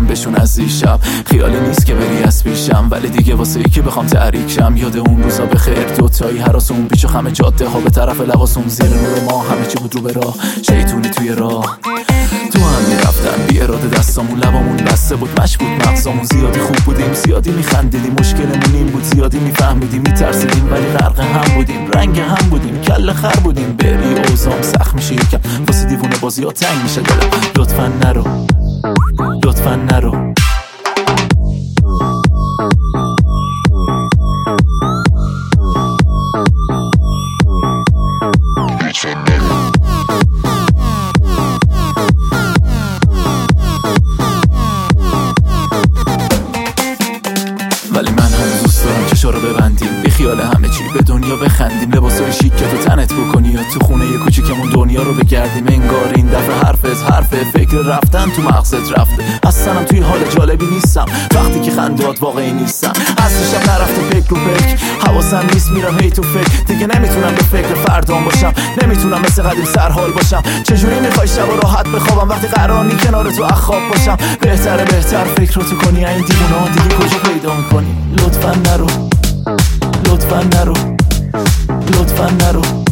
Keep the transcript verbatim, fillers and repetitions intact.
میگم بهشون از دیشب خیالی نیست که بری از پیشم، ولی دیگه واسه ای که بخوام تحریک شم. یاد اون روزا به خیر دوتایی هراس اون پیچ و خم جاده ها به طرف لباسون زیر نور ما همه چی بود رو به راه شیطونی توی راه. تو هم میرفتم بی اراده دستامون لبامون بسته بود مش بود مغزامون. زیادی خوب بودیم زیادی میخندیدیم، مشکلمون این بود زیادی میفهمیدیم میترسیدیم، ولی غرق هم بودیم رنگ هم بودیم کله خر بودیم. بری اوزام سخت میشه یکم واسه دیوونه بازی ها تنگ میشه دلم. لطفا نرو لطفا نرو ولی من هم دوست دارم چشا رو ببندیم بی خیال همه چی به دنیا بخندیم، لباسای شیک که تو تنت بکنی یا تو خونه یه کوچیکمون دنیا رو بگردیم. انگار این دفعه حرفت حرفه فکر رفتن تو مغزت رفته. اصلا هم توی حال جالبی نیستم وقتی که خندات واقعی نیستم. اصلشم نرفته فکر رو فکر حواسم نیست میرم هی تو فکر. دیگه نمیتونم به فکر فردام باشم، نمیتونم مثل قدیم سرحال باشم. چجوری میخوای شب راحت بخوابم وقتی قرار نی کنار تو اخواب باشم؟ بهتره بهتر فکر رو تو کنی این دیوونه دیگه کجا پیدا میکنی؟ لطفا نرو لطفا نرو لطفا نرو